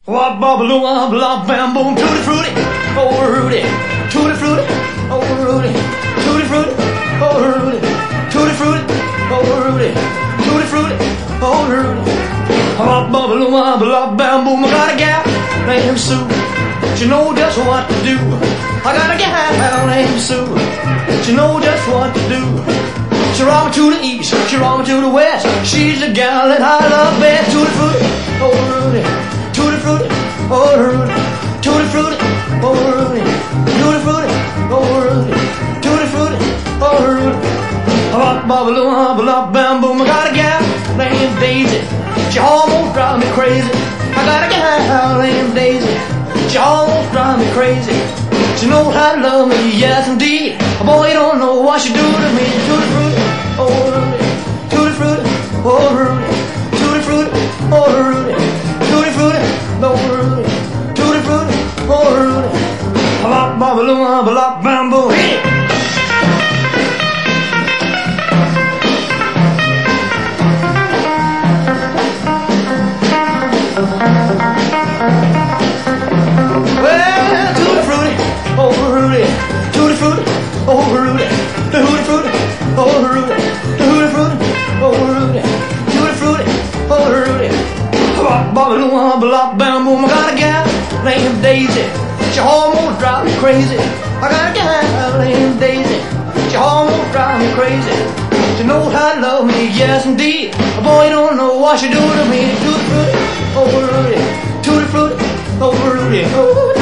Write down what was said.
Wop bubble wop lop bam boom tutti frutti, oh Rudy, tutti frutti, oh Rudy, tutti frutti, oh Rudy, tutti frutti, oh Rudy, tutti frutti, oh Rudy. Wop bubble wop lop bam boom, I got a gal named Sue, she knows just what to do. I got a gal named Sue, she knows just what to do. She rock me to the east, she rock me to the west. She's the gal that I love best. Tutti frutti, oh Rudy, tutti frutti, oh Rudy, tutti frutti, oh Rudy, tutti frutti, oh Rudy, tutti frutti, oh Rudy. Hop bubble hop lop bam boom. I got a gal named Daisy, she almost drives me crazy. I got a gal named Daisy, she almost drives me crazy. She knows how to love me, yes indeed. Boy, you don't know what she do to me. Tutti frutti, oh Rudy, tutti frutti, oh Rudy, tutti frutti, oh Rudy, tutti frutti, oh Rudy, tutti frutti, oh Rudy. Bop bop bop bop bam boom. Well, tutti frutti, oh Rudy, tutti frutti, oh Rudy, tutti frutti, oh Rudy, tutti frutti, oh Rudy, tutti frutti, oh Rudy. Bop bop bop bop bam boom. I got a gal named Daisy, she almost drives me crazy. I got a gal named Daisy, she almost drives me crazy. She knows how to love me, yes indeed. Boy, you don't know what she do to me. Tutti frutti, oh Rudy, tutti frutti, oh Rudy, oh.